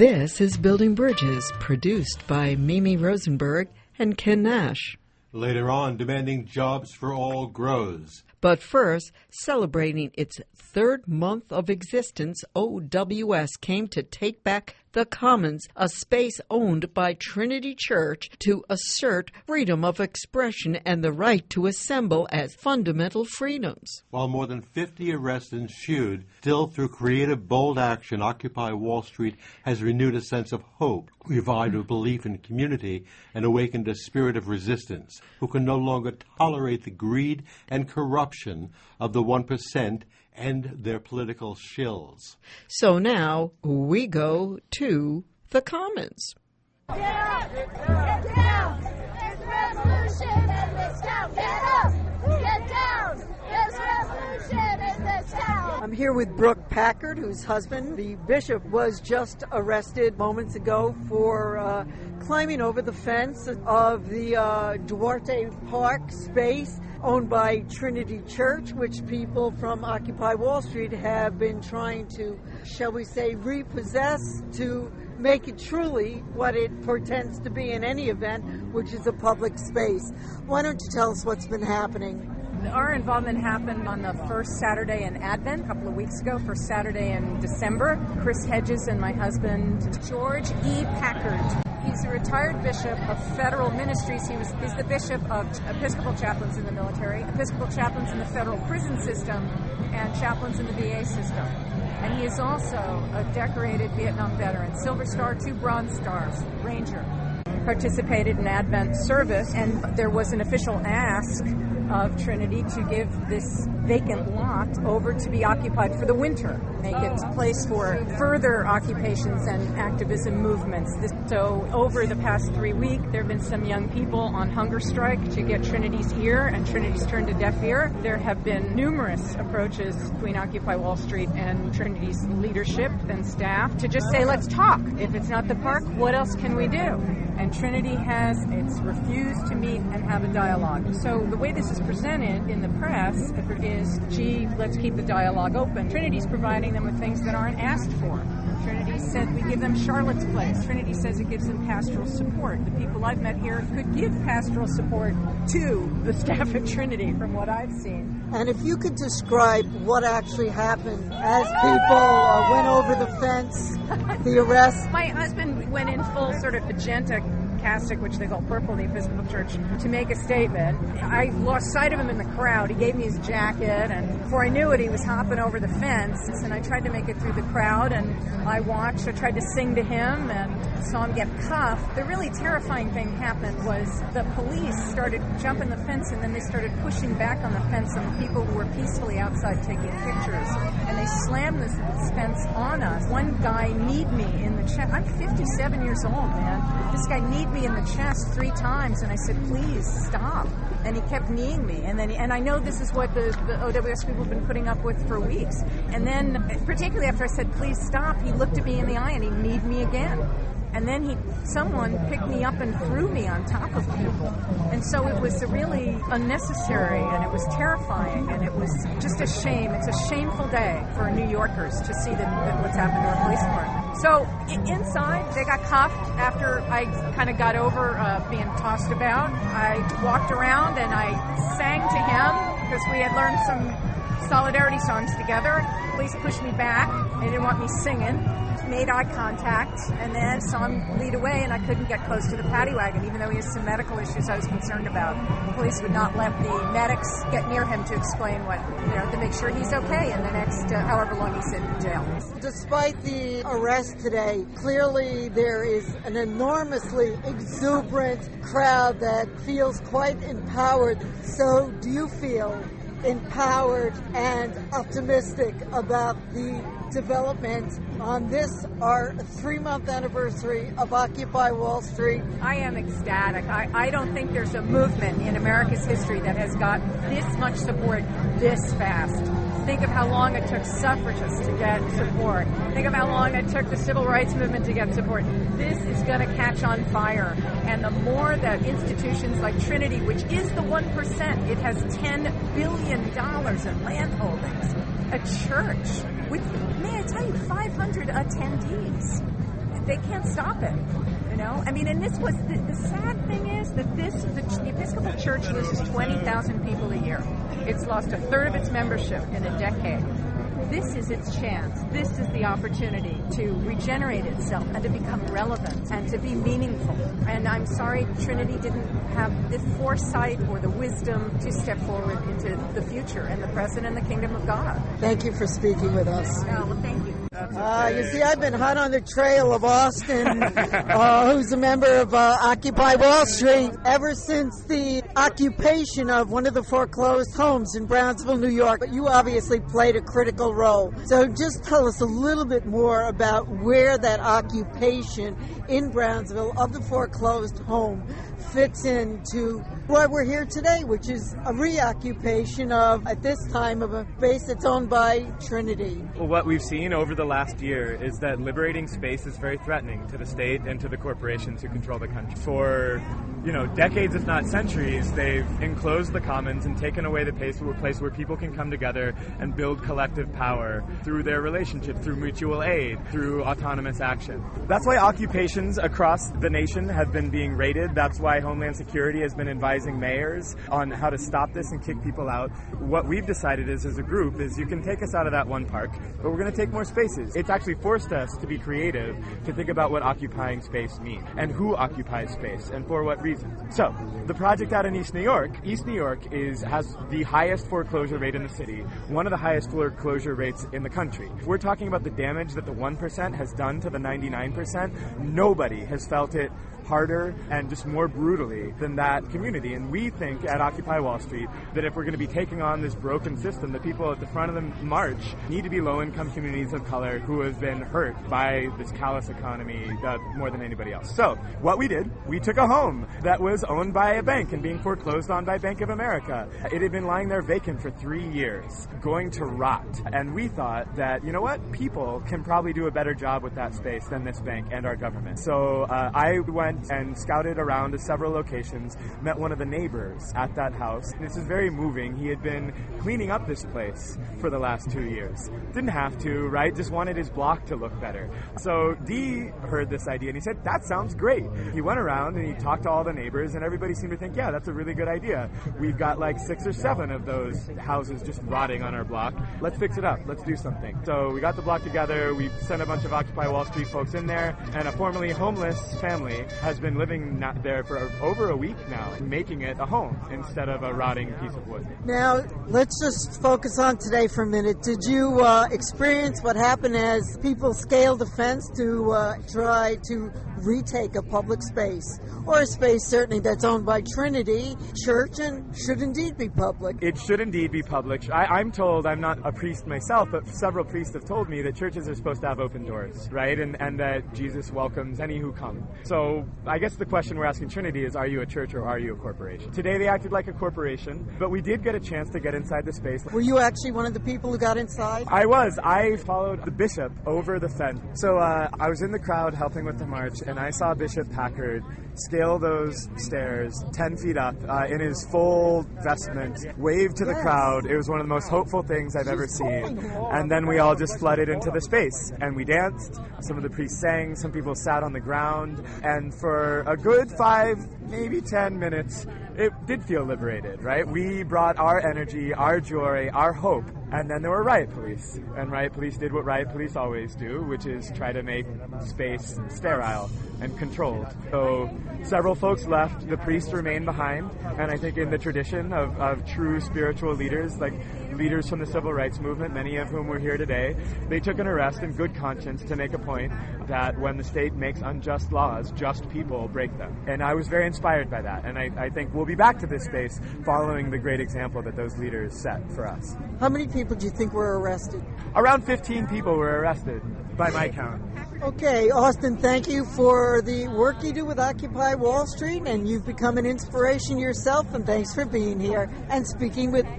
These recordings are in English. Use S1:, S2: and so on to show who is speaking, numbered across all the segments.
S1: This is Building Bridges, produced by Mimi Rosenberg and Ken Nash.
S2: Later on, demanding jobs for all grows.
S1: But first, celebrating its third month of existence, OWS came to take back the Commons, a space owned by Trinity Church, to assert freedom of expression and the right to assemble as fundamental freedoms.
S2: While more than 50 arrests ensued, still through creative, bold action, Occupy Wall Street has renewed a sense of hope, revived a belief in community, and awakened a spirit of resistance, who can no longer tolerate the greed and corruption of the 1% and their political shills.
S1: So now we go to the Commons.
S3: Get up! Get down! There's revolution in this town! Get up! Get down! There's revolution in this town!
S4: I'm here with Brooke Packard, whose husband, the bishop, was just arrested moments ago for climbing over the fence of the Duarte Park space owned by Trinity Church, which people from Occupy Wall Street have been trying to, shall we say, repossess to make it truly what it portends to be in any event, which is a public space. Why don't you tell us what's been happening?
S5: Our involvement happened on the first Saturday in Advent, a couple of weeks ago, first Saturday in December. Chris Hedges and my husband, George E. Packard. He's a retired bishop of federal ministries. He's the bishop of Episcopal chaplains in the military, Episcopal chaplains in the federal prison system, and chaplains in the VA system. And he is also a decorated Vietnam veteran, Silver Star, 2 Bronze Stars, Ranger. Participated in Advent service, and there was an official ask of Trinity to give this vacant lot over to be occupied for the winter, make it a place for further occupations and activism movements. So over the past 3 weeks, there have been some young people on hunger strike to get Trinity's ear, and Trinity's turned a deaf ear. There have been numerous approaches between Occupy Wall Street and Trinity's leadership and staff to just say, let's talk. If it's not the park, what else can we do? And Trinity it's refused to meet and have a dialogue. So the way this is presented in the press is, gee, let's keep the dialogue open. Trinity's providing them with things that aren't asked for. Trinity said we give them Charlotte's Place. Trinity says it gives them pastoral support. The people I've met here could give pastoral support to the staff at Trinity from what I've seen.
S4: And if you could describe what actually happened as people went over the fence, the arrest.
S5: My husband went in full sort of magenta cassock, which they call purple in the Episcopal Church, to make a statement. I lost sight of him in the crowd. He gave me his jacket, and before I knew it, he was hopping over the fence, and I tried to make it through the crowd, and I watched. I tried to sing to him, and saw him get cuffed. The really terrifying thing happened was the police started jumping the fence, and then they started pushing back on the fence on the people who were peacefully outside taking pictures, and they slammed this fence on us. One guy kneed me in the chest. I'm 57 years old, man. This guy kneed me in the chest 3 times, and I said, please stop. And he kept kneeing me. And I know this is what the OWS people have been putting up with for weeks. And then, particularly after I said, please stop, he looked at me in the eye and he kneed me again. And then someone picked me up and threw me on top of people. And so it was really unnecessary, and it was terrifying, and it was just a shame. It's a shameful day for New Yorkers to see what's happened to our police department. So inside, they got cuffed after I kind of got over being tossed about. I walked around and I sang to him because we had learned some solidarity songs together. Police pushed me back. They didn't want me singing. Made eye contact, and then saw him lead away, and I couldn't get close to the paddy wagon, even though he has some medical issues I was concerned about. The police would not let the medics get near him to explain to make sure he's okay in the next however long he's in jail.
S4: Despite the arrest today, clearly there is an enormously exuberant crowd that feels quite empowered. So do you feel empowered and optimistic about the development on this, our 3-month anniversary of Occupy Wall Street?
S5: I am ecstatic. I don't think there's a movement in America's history that has got this much support this fast. Think of how long it took suffragists to get support. Think of how long it took the civil rights movement to get support. This is going to catch on fire. And the more that institutions like Trinity, which is the 1%, it has $10 billion in land holdings. A church with, may I tell you, 500 attendees. they can't stop it. You know, I mean, and this was the sad thing is that the Episcopal Church loses 20,000 people a year. It's lost a third of its membership in a decade. This is its chance. This is the opportunity to regenerate itself and to become relevant and to be meaningful. And I'm sorry Trinity didn't have the foresight or the wisdom to step forward into the future and the present and the kingdom of God.
S4: Thank you for speaking with us.
S5: Oh, well, thank you.
S4: You see, I've been hot on the trail of Austin, who's a member of Occupy Wall Street, ever since the occupation of one of the foreclosed homes in Brownsville, New York. But you obviously played a critical role. So just tell us a little bit more about where that occupation in Brownsville of the foreclosed home fits into why we're here today, which is a reoccupation of, at this time, of a space that's owned by Trinity.
S6: Well, what we've seen over the last year is that liberating space is very threatening to the state and to the corporations who control the country. For, decades, if not centuries, they've enclosed the commons and taken away the place where people can come together and build collective power through their relationship, through mutual aid, through autonomous action. That's why occupations across the nation have been being raided. That's why Homeland Security has been advising mayors on how to stop this and kick people out. What we've decided is, as a group, is you can take us out of that one park, but we're going to take more spaces. It's actually forced us to be creative, to think about what occupying space means and who occupies space and for what reasons. So, the project out in East New York has the highest foreclosure rate in the city, one of the highest foreclosure rates in the country. If we're talking about the damage that the 1% has done to the 99%, nobody has felt it harder and just more brutally than that community. And we think at Occupy Wall Street that if we're going to be taking on this broken system, the people at the front of the march need to be low-income communities of color who have been hurt by this callous economy more than anybody else. So what we did, we took a home that was owned by a bank and being foreclosed on by Bank of America. It had been lying there vacant for 3 years, going to rot. And we thought that, you know what, people can probably do a better job with that space than this bank and our government. So I went and scouted around to several locations, met one of the neighbors at that house. This is very moving. He had been cleaning up this place for the last 2 years. Didn't have to, right? Just wanted his block to look better. So Dee heard this idea and he said, that sounds great. He went around and he talked to all the neighbors and everybody seemed to think, yeah, that's a really good idea. We've got like 6 or 7 of those houses just rotting on our block. Let's fix it up. Let's do something. So we got the block together. We sent a bunch of Occupy Wall Street folks in there, and a formerly homeless family has been living there for over a week now, making it a home instead of a rotting piece of wood.
S4: Now, let's just focus on today for a minute. Did you experience what happened as people scaled the fence to try to retake a public space, or a space certainly that's owned by Trinity Church and should indeed be public?
S6: It should indeed be public. I'm told, I'm not a priest myself, but several priests have told me that churches are supposed to have open doors, right? And that Jesus welcomes any who come. So I guess the question we're asking Trinity is, are you a church or are you a corporation? Today they acted like a corporation, but we did get a chance to get inside the space.
S4: Were you actually one of the people who got inside?
S6: I was. I followed the bishop over the fence. So I was in the crowd helping with the march, and I saw Bishop Packard scale those stairs 10 feet up in his full vestment, wave to the crowd. It was one of the most hopeful things I've ever seen. And then we all just flooded into the space, and we danced. Some of the priests sang, some people sat on the ground, and for a good 5, maybe 10 minutes, it did feel liberated, right? We brought our energy, our joy, our hope, and then there were riot police. And riot police did what riot police always do, which is try to make space sterile and controlled. So several folks left, the priests remained behind, and I think in the tradition of true spiritual leaders, like leaders from the civil rights movement, many of whom were here today, they took an arrest in good conscience to make a point that when the state makes unjust laws, just people break them. And I was very inspired by that, and I think we'll be back to this space following the great example that those leaders set for us.
S4: How many people do you think were arrested?
S6: Around 15 people were arrested, by my count.
S4: Okay, Austin, thank you for the work you do with Occupy Wall Street, and you've become an inspiration yourself, and thanks for being here and speaking with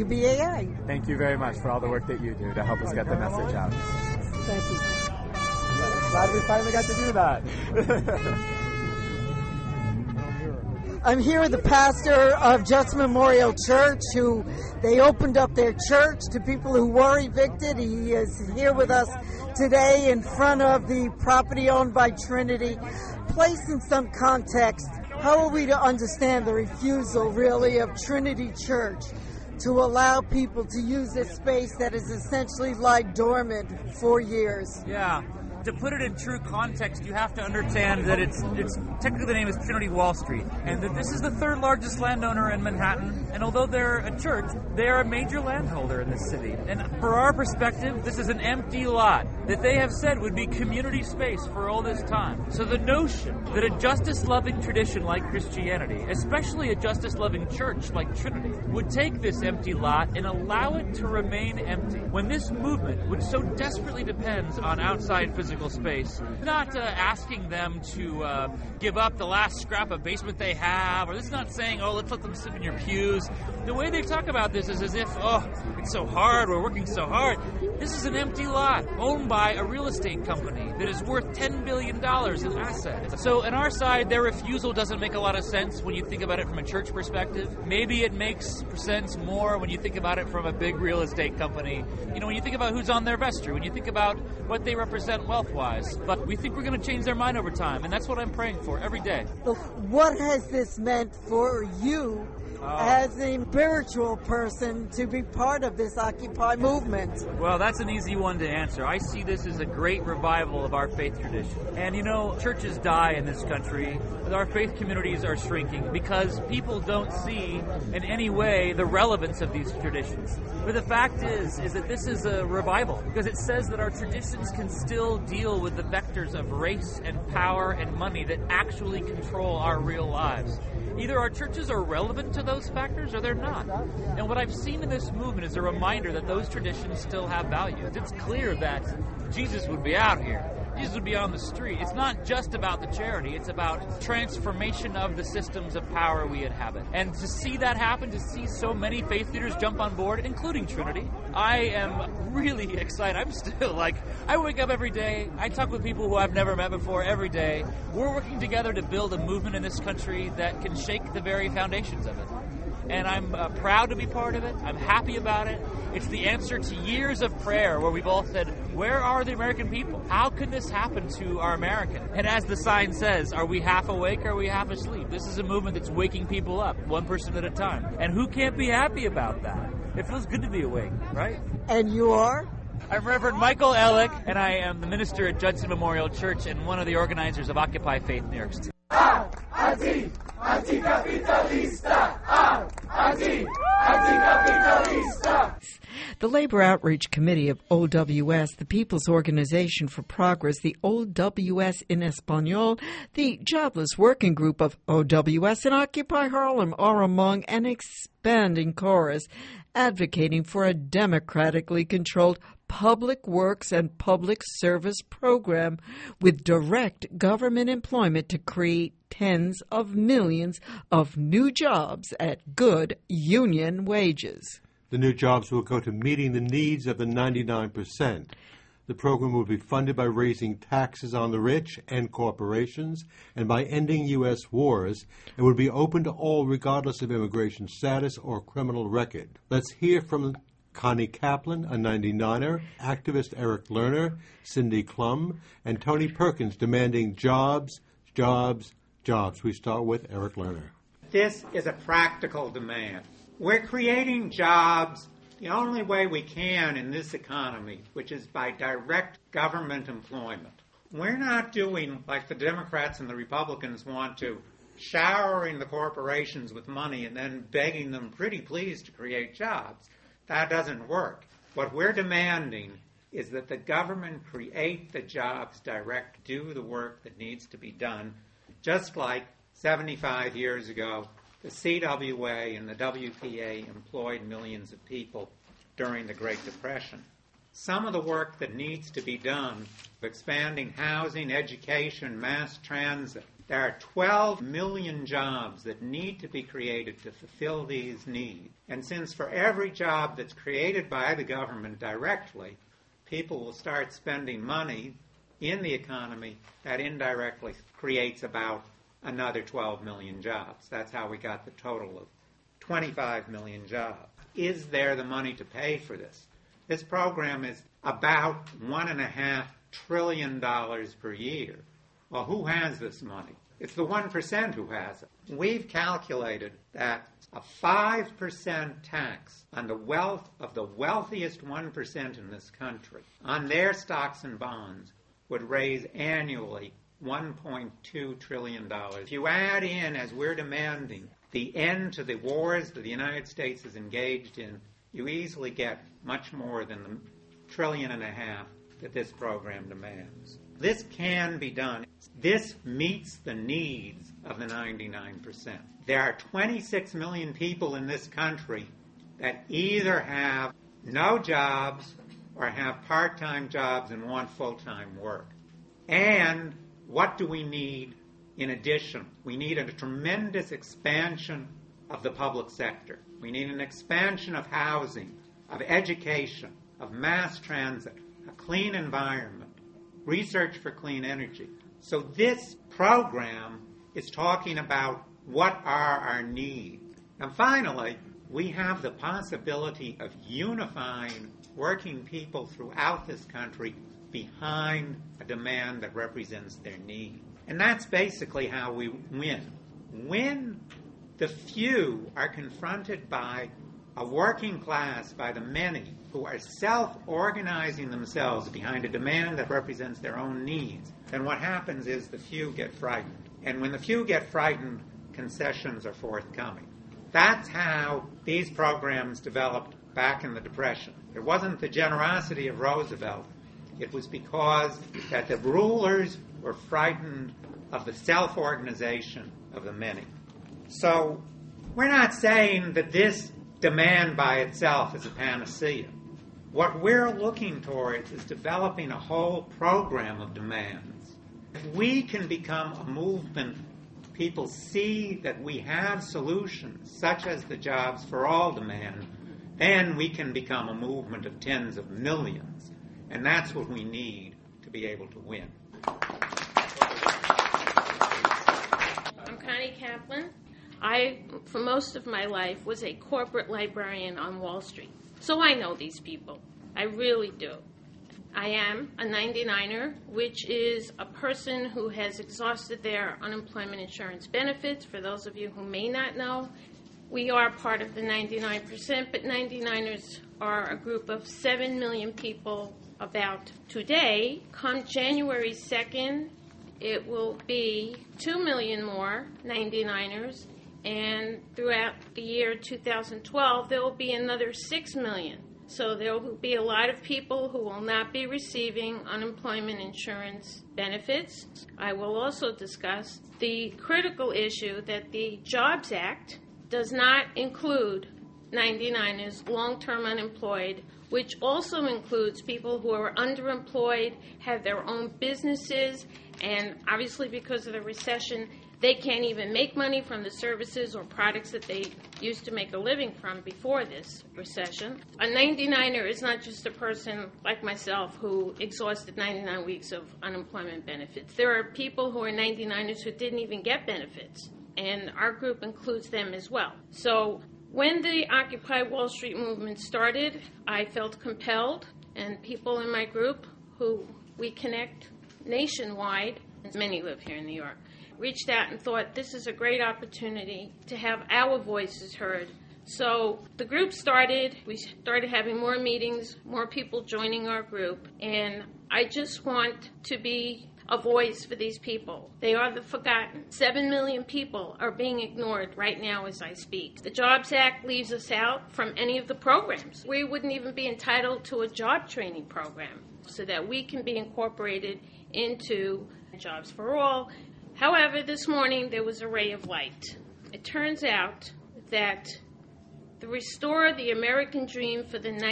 S4: WBAI.
S6: Thank you very much for all the work that you do to help us get the message out.
S4: Thank you.
S6: Glad we finally got to do that.
S4: I'm here with the pastor of Judson Memorial Church, who they opened up their church to people who were evicted. He is here with us today in front of the property owned by Trinity. Placed in some context, how are we to understand the refusal, really, of Trinity Church to allow people to use this space that has essentially lied dormant for years?
S7: Yeah. To put it in true context, you have to understand that it's technically the name is Trinity Wall Street, and that this is the third largest landowner in Manhattan. And although they're a church, they are a major landholder in this city. And for our perspective, this is an empty lot that they have said would be community space for all this time. So the notion that a justice-loving tradition like Christianity, especially a justice-loving church like Trinity, would take this empty lot and allow it to remain empty, when this movement, which so desperately depends on outside physical space, not asking them to give up the last scrap of basement they have, or this is not saying, oh, let's let them sit in your pews. The way they talk about this is as if, oh, it's so hard, we're working so hard. This is an empty lot owned by a real estate company that is worth $10 billion in assets. So on our side, their refusal doesn't make a lot of sense when you think about it from a church perspective. Maybe it makes sense more when you think about it from a big real estate company. You know, when you think about who's on their vestry, when you think about what they represent wealth-wise. But we think we're going to change their mind over time, and that's what I'm praying for every day.
S4: What has this meant for you as a spiritual person to be part of this Occupy movement?
S7: Well, that's an easy one to answer. I see this as a great revival of our faith tradition. And you know, churches die in this country. Our faith communities are shrinking because people don't see in any way the relevance of these traditions. But the fact is that this is a revival because it says that our traditions can still deal with the vectors of race and power and money that actually control our real lives. Either our churches are relevant to those factors or they're not. And what I've seen in this movement is a reminder that those traditions still have value. It's clear that Jesus would be out here. Jesus would be on the street. It's not just about the charity. It's about transformation of the systems of power we inhabit. And to see that happen, to see so many faith leaders jump on board, including Trinity, I am really excited. I'm still I wake up every day. I talk with people who I've never met before every day. We're working together to build a movement in this country that can shake the very foundations of it. And I'm proud to be part of it. I'm happy about it. It's the answer to years of prayer where we've all said, where are the American people? How can this happen to our American? And as the sign says, are we half awake or are we half asleep? This is a movement that's waking people up, one person at a time. And who can't be happy about that? It feels good to be awake, right?
S4: And you are?
S7: I'm Reverend Michael Ellick, and I am the minister at Judson Memorial Church and one of the organizers of Occupy Faith New York City.
S1: Anticapitalista! Anticapitalista! The Labor Outreach Committee of OWS, the People's Organization for Progress, the OWS in Espanol, the Jobless Working Group of OWS, and Occupy Harlem are among an expanding chorus advocating for a democratically controlled public works and public service program with direct government employment to create tens of millions of new jobs at good union wages.
S2: The new jobs will go to meeting the needs of the 99%. The program will be funded by raising taxes on the rich and corporations and by ending U.S. wars and will be open to all regardless of immigration status or criminal record. Let's hear from Connie Kaplan, a 99er, activist Eric Lerner, Cindy Klum, and Tony Perkins demanding jobs, jobs, jobs. We start with Eric Lerner.
S8: This is a practical demand. We're creating jobs the only way we can in this economy, which is by direct government employment. We're not doing like the Democrats and the Republicans want to, showering the corporations with money and then begging them pretty please to create jobs. That doesn't work. What we're demanding is that the government create the jobs direct, do the work that needs to be done, just like 75 years ago, the CWA and the WPA employed millions of people during the Great Depression. Some of the work that needs to be done, expanding housing, education, mass transit, there are 12 million jobs that need to be created to fulfill these needs. And since for every job that's created by the government directly, people will start spending money in the economy, that indirectly creates about another 12 million jobs. That's how we got the total of 25 million jobs. Is there the money to pay for this? This program is about $1.5 trillion per year. Well, who has this money? It's the 1% who has it. We've calculated that a 5% tax on the wealth of the wealthiest 1% in this country, on their stocks and bonds, would raise annually $1.2 trillion. If you add in, as we're demanding, the end to the wars that the United States is engaged in, you easily get much more than the $1.5 trillion that this program demands. This can be done. This meets the needs of the 99%. There are 26 million people in this country that either have no jobs or have part-time jobs and want full-time work. And what do we need in addition? We need a tremendous expansion of the public sector. We need an expansion of housing, of education, of mass transit, a clean environment, research for clean energy. So this program is talking about what are our needs. And finally, we have the possibility of unifying working people throughout this country behind a demand that represents their need. And that's basically how we win. When the few are confronted by a working class, by the many, who are self-organizing themselves behind a demand that represents their own needs, then what happens is the few get frightened. And when the few get frightened, concessions are forthcoming. That's how these programs developed back in the Depression. It wasn't the generosity of Roosevelt. It was because that the rulers were frightened of the self-organization of the many. So we're not saying that this demand by itself is a panacea. What we're looking towards is developing a whole program of demands. If we can become a movement, people see that we have solutions, such as the Jobs for All demand, then we can become a movement of tens of millions. And that's what we need to be able to win.
S9: I'm Connie Kaplan. I, for most of my life, was a corporate librarian on Wall Street. So I know these people. I really do. I am a 99er, which is a person who has exhausted their unemployment insurance benefits. For those of you who may not know, we are part of the 99%, but 99ers are a group of 7 million people about today. Come January 2nd, it will be 2 million more 99ers. And throughout the year 2012, there will be another 6 million. So there will be a lot of people who will not be receiving unemployment insurance benefits. I will also discuss the critical issue that the Jobs Act does not include 99ers, long-term unemployed, which also includes people who are underemployed, have their own businesses, and obviously because of the recession, they can't even make money from the services or products that they used to make a living from before this recession. A 99er is not just a person like myself who exhausted 99 weeks of unemployment benefits. There are people who are 99ers who didn't even get benefits, and our group includes them as well. So when the Occupy Wall Street movement started, I felt compelled, and people in my group who we connect nationwide, and many live here in New York, reached out and thought this is a great opportunity to have our voices heard. So the group started, we started having more meetings, more people joining our group, and I just want to be a voice for these people. They are the forgotten. 7 million people are being ignored right now as I speak. The Jobs Act leaves us out from any of the programs. We wouldn't even be entitled to a job training program so that we can be incorporated into Jobs for All. However, this morning there was a ray of light. It turns out that the Restore the American Dream for the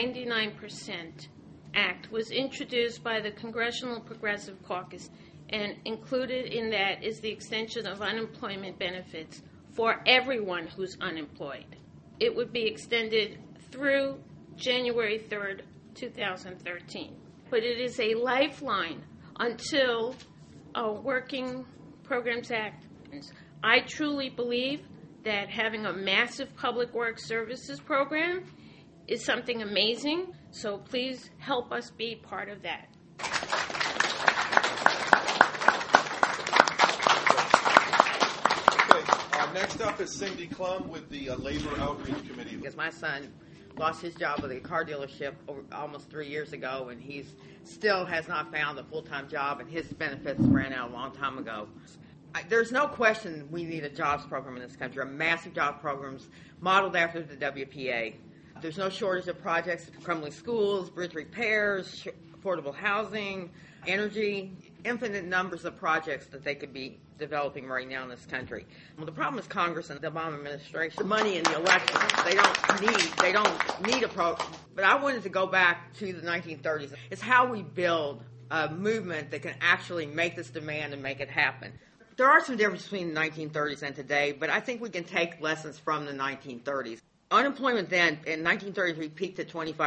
S9: 99% Act was introduced by the Congressional Progressive Caucus, and included in that is the extension of unemployment benefits for everyone who's unemployed. It would be extended through January 3rd, 2013. But it is a lifeline until a Working Programs Act I truly believe that having a massive public works services program is something amazing, so please help us be part of that.
S10: Okay, next up is Cindy Klum with the Labor Outreach Committee.
S11: Because my son lost his job with a car dealership almost 3 years ago, and he still has not found a full-time job, and his benefits ran out a long time ago. There's no question we need a jobs program in this country, a massive job programs modeled after the WPA. There's no shortage of projects, crumbling schools, bridge repairs, affordable housing, energy, infinite numbers of projects that they could be developing right now in this country. Well, the problem is Congress and the Obama administration, the money in the elections. They don't need a program. But I wanted to go back to the 1930s. It's how we build a movement that can actually make this demand and make it happen. There are some differences between the 1930s and today, but I think we can take lessons from the 1930s. Unemployment then, in 1933, peaked at 25%.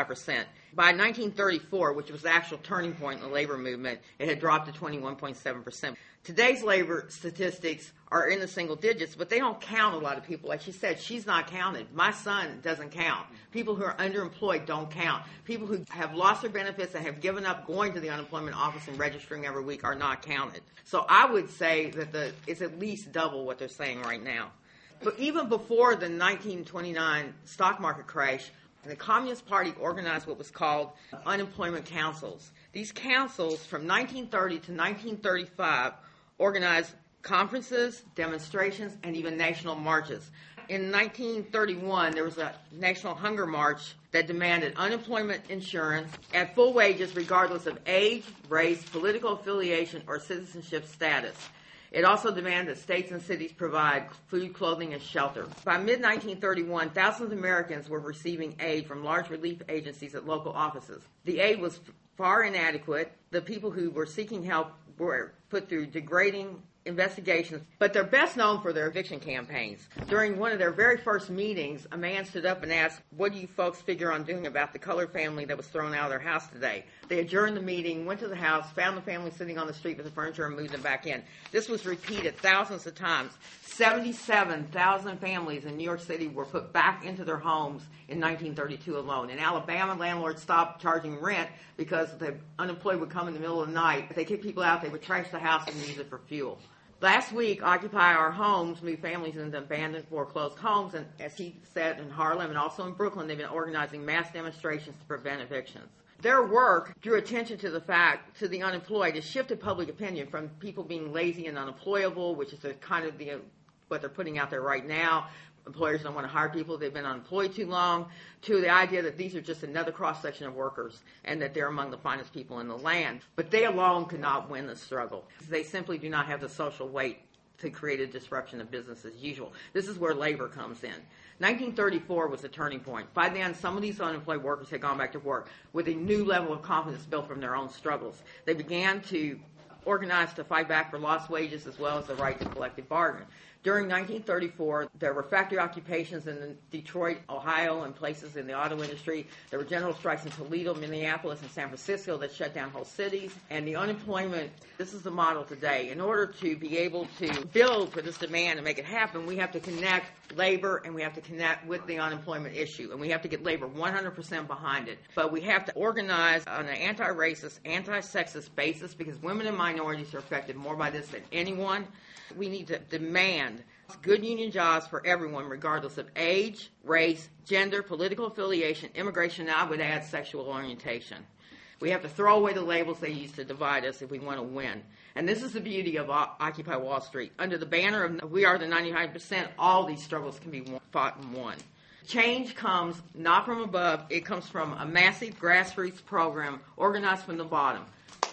S11: By 1934, which was the actual turning point in the labor movement, it had dropped to 21.7%. Today's labor statistics are in the single digits, but they don't count a lot of people. Like she said, she's not counted. My son doesn't count. People who are underemployed don't count. People who have lost their benefits and have given up going to the unemployment office and registering every week are not counted. So I would say that it's at least double what they're saying right now. But even before the 1929 stock market crash, the Communist Party organized what was called unemployment councils. These councils from 1930 to 1935 organized conferences, demonstrations, and even national marches. In 1931, there was a national hunger march that demanded unemployment insurance at full wages regardless of age, race, political affiliation, or citizenship status. It also demanded that states and cities provide food, clothing, and shelter. By mid-1931, thousands of Americans were receiving aid from large relief agencies at local offices. The aid was far inadequate. The people who were seeking help were put through degrading investigations, but they're best known for their eviction campaigns. During one of their very first meetings, a man stood up and asked, "What do you folks figure on doing about the colored family that was thrown out of their house today?" They adjourned the meeting, went to the house, found the family sitting on the street with the furniture, and moved them back in. This was repeated thousands of times. 77,000 families in New York City were put back into their homes in 1932 alone. In Alabama, landlords stopped charging rent because the unemployed would come in the middle of the night. If they kicked people out, they would trash the house and use it for fuel. Last week, Occupy Our Homes moved families into abandoned, foreclosed homes, and as he said, in Harlem and also in Brooklyn, they've been organizing mass demonstrations to prevent evictions. Their work drew attention to the unemployed. It shifted public opinion from people being lazy and unemployable, which is what they're putting out there right now. Employers don't want to hire people, they've been unemployed too long, to the idea that these are just another cross-section of workers and that they're among the finest people in the land. But they alone could not win the struggle. They simply do not have the social weight to create a disruption of business as usual. This is where labor comes in. 1934 was a turning point. By then, some of these unemployed workers had gone back to work with a new level of confidence built from their own struggles. They began to organize to fight back for lost wages as well as the right to collective bargain. During 1934, there were factory occupations in Detroit, Ohio, and places in the auto industry. There were general strikes in Toledo, Minneapolis, and San Francisco that shut down whole cities. And the unemployment, this is the model today. In order to be able to build for this demand and make it happen, we have to connect labor and we have to connect with the unemployment issue. And we have to get labor 100% behind it. But we have to organize on an anti-racist, anti-sexist basis because women and minorities are affected more by this than anyone. We need to demand good union jobs for everyone, regardless of age, race, gender, political affiliation, immigration, and I would add sexual orientation. We have to throw away the labels they use to divide us if we want to win. And this is the beauty of Occupy Wall Street. Under the banner of We Are the 99%, all these struggles can be fought and won. Change comes not from above, it comes from a massive grassroots program organized from the bottom.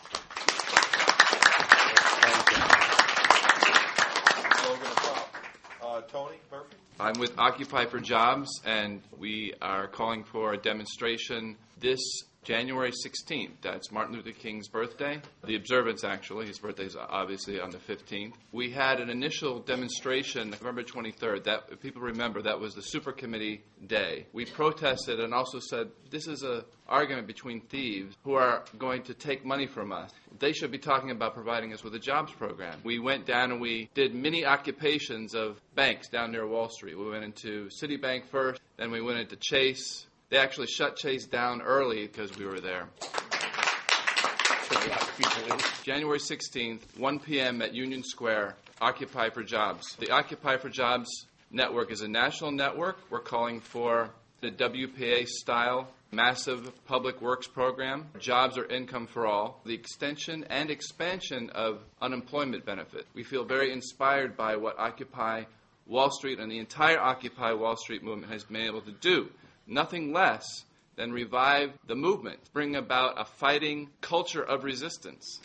S10: Tony Murphy?
S12: I'm with Occupy for Jobs, and we are calling for a demonstration this January 16th. That's Martin Luther King's birthday. The observance, actually. His birthday is obviously on the 15th. We had an initial demonstration November 23rd. That, if people remember, that was the Super Committee Day. We protested and also said, this is an argument between thieves who are going to take money from us. they should be talking about providing us with a jobs program. We went down and we did mini occupations of banks down near Wall Street. We went into Citibank first, then we went into Chase. They actually shut Chase down early because we were there. January 16th, 1 p.m. at Union Square, Occupy for Jobs. The Occupy for Jobs network is a national network. We're calling for the WPA-style massive public works program, jobs or income for all, the extension and expansion of unemployment benefit. We feel very inspired by what Occupy Wall Street and the entire Occupy Wall Street movement has been able to do. Nothing less than revive the movement, bring about a fighting culture of resistance.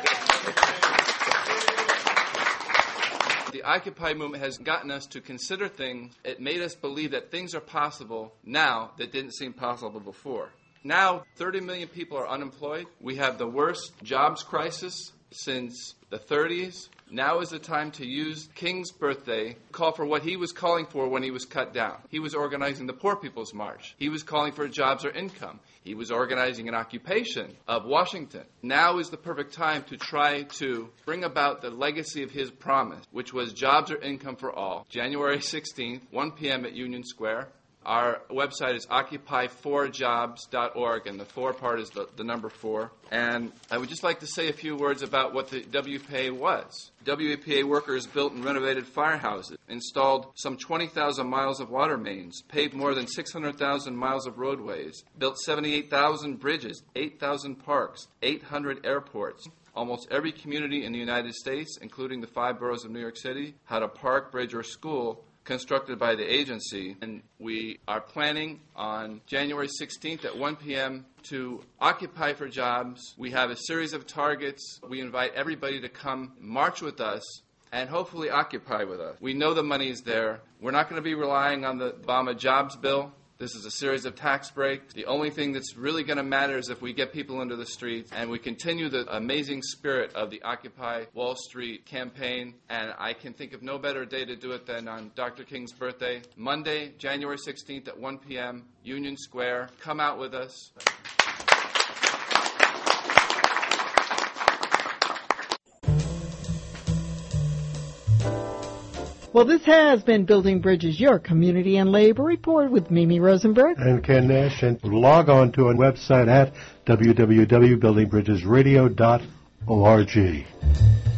S12: The Occupy movement has gotten us to consider things. It made us believe that things are possible now that didn't seem possible before. Now, 30 million people are unemployed. We have the worst jobs crisis since the 30s. Now is the time to use King's birthday, call for what he was calling for when he was cut down. He was organizing the Poor People's March. He was calling for jobs or income. He was organizing an occupation of Washington. Now is the perfect time to try to bring about the legacy of his promise, which was jobs or income for all. January 16th, 1 p.m. at Union Square. Our website is occupy4jobs.org, and the 4 part is the number 4. And I would just like to say a few words about what the WPA was. WPA workers built and renovated firehouses, installed some 20,000 miles of water mains, paved more than 600,000 miles of roadways, built 78,000 bridges, 8,000 parks, 800 airports. Almost every community in the United States, including the 5 boroughs of New York City, had a park, bridge, or school constructed by the agency, and we are planning on January 16th at 1 p.m. to Occupy for Jobs. We have a series of targets. We invite everybody to come march with us and hopefully occupy with us. We know the money is there. We're not going to be relying on the Obama jobs bill. This is a series of tax breaks. The only thing that's really going to matter is if we get people into the streets and we continue the amazing spirit of the Occupy Wall Street campaign. And I can think of no better day to do it than on Dr. King's birthday, Monday, January 16th at 1 p.m., Union Square. Come out with us.
S1: Well, this has been Building Bridges, your community and labor report with Mimi Rosenberg
S2: and Ken Nash. And log on to our website at www.buildingbridgesradio.org.